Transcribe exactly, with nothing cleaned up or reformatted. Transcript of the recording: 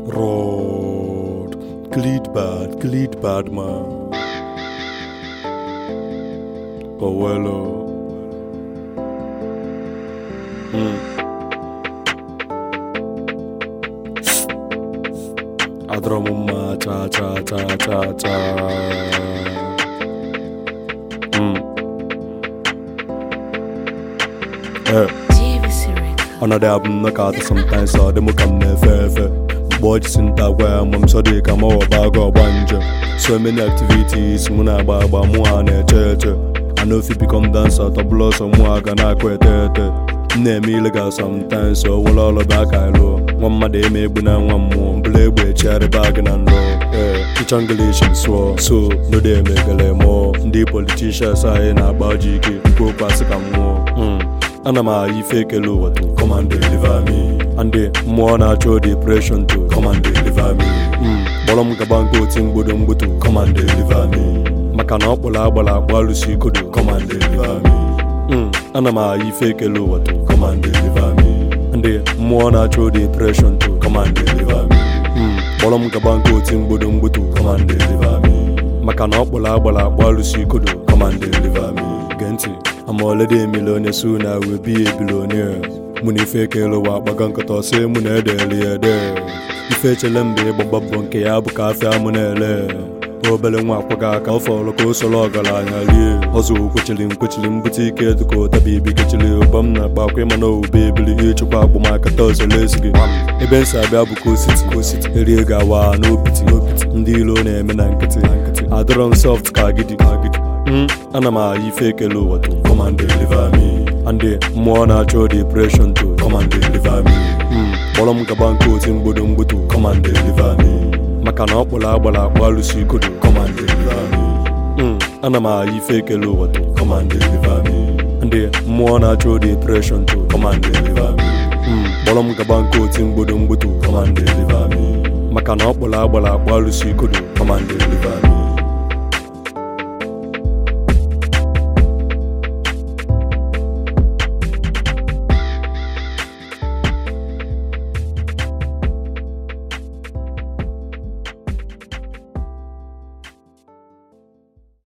Rod, glid bad, glid bad man. Oh well, oh. Mm. Adromuma cha cha cha cha cha. Mm. Eh. Another album knock out sometimes so them come never. Boy sinta kwa mom so they come over bag or banja. So many activities muna baba mua ne cheche. I know if you become dancer to blow some more gonna quit it. Ne me illegal sometimes so we'll all back I low. One my day me buna one more play with cherry bag and low. Eh, the junglation so so no they make a le more. The politicians are in about G K go pass come more. Anama yi fake low to come and deliver me. And the more natural depression to come and deliver me. Bolom gabango tingbodum to come and deliver me. Makana bola bola balusi kodo come and deliver me. Anama yi fake low to come and deliver me. And the more natural depression to come and deliver me. Bolom gabango tingbodum to come and deliver me. Makana bola bola balusi kodo come and deliver me. Genti. I'm already a millionaire, soon I will be a billionaire. Muni fake lo wa bagankato se mune deli de. Ifeche lembe baba bonke ya buka fa munele. Obele nwa kwaga ka ofolo ko solo gala nyali. Ozu kuchilim kuchilim butike ko tabibi kuchili obam na ba kwe mano bebili ichu kwa bu maka to se lesigi. Eben sa bia bu ko city ko city. Eri ga wa no biti no biti. Ndi lo na eme na nkiti nkiti. Adron soft ka gidi ka gidi. Anama yi fake low to come and deliver me. And the more natural depression to come and deliver me. Bolom gabanko tingbodum to come and deliver me. Makana bola bola balusi kodo come and deliver me. Anama yi fake low to come and deliver me. And the more natural depression to come and deliver me. Bolom gabanko tingbodum to come and deliver me. Makana bola bola balusi kodo come and deliver me.